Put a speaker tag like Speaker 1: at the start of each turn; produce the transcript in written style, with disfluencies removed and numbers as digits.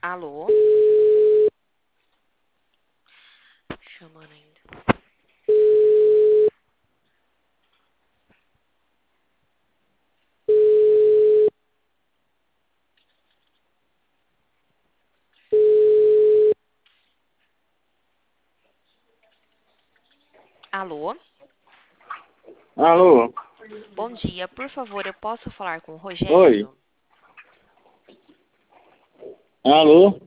Speaker 1: Alô? Chamando ainda. Alô?
Speaker 2: Alô?
Speaker 1: Bom dia. Por favor, eu posso falar com o
Speaker 2: Oi?
Speaker 1: Rogério?
Speaker 2: Alô?